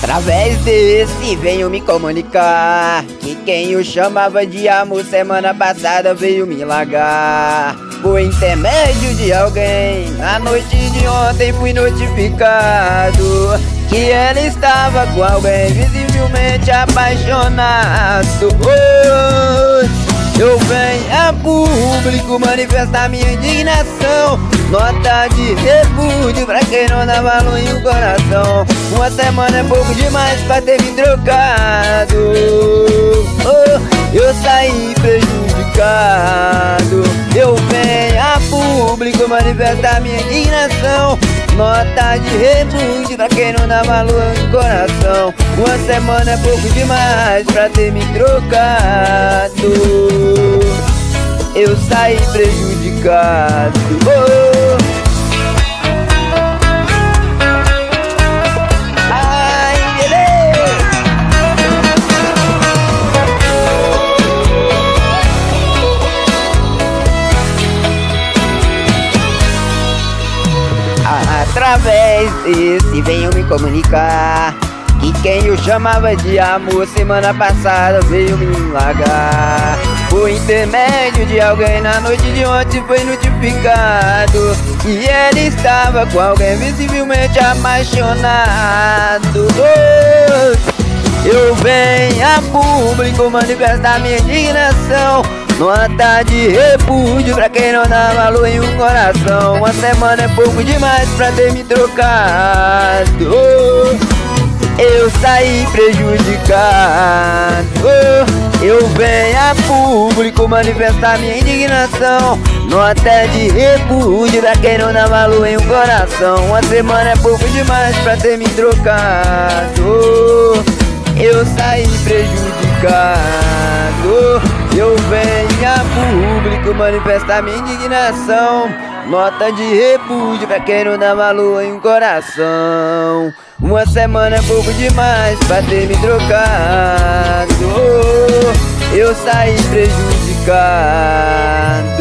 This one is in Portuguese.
Através desse venho me comunicar que quem eu chamava de amor semana passada veio me largar. Por intermédio de alguém, na noite de ontem fui notificado que ela estava com alguém visivelmente apaixonado. Eu venho a público manifestar minha indignação, nota de repúdio pra quem não dá valor em um coração. Uma semana é pouco demais pra ter me trocado. Eu saí prejudicado. Eu venho a público manifestar minha indignação, nota de repúdio pra quem não dá valor em coração. Uma semana é pouco demais pra ter me trocado. Eu saí prejudicado. Ai, beleza. Através desse venho me comunicar que quem eu chamava de amor semana passada veio me largar. Por intermédio de alguém na noite de ontem foi notificado que ela estava com alguém visivelmente apaixonado. Eu venho a público manifestar minha indignação, nota de repúdio pra quem não dá valor em um coração. Uma semana é pouco demais pra ter me trocado. Eu saí prejudicado. Eu venho a público manifestar minha indignação, nota de repúdio pra quem não dá valor em um coração. Uma semana é pouco demais pra ter me trocado. Eu saí prejudicado. Eu venho a público manifestar minha indignação, nota de repúdio pra quem não dá valor em um coração. Uma semana é pouco demais pra ter me trocado. Eu saí prejudicado.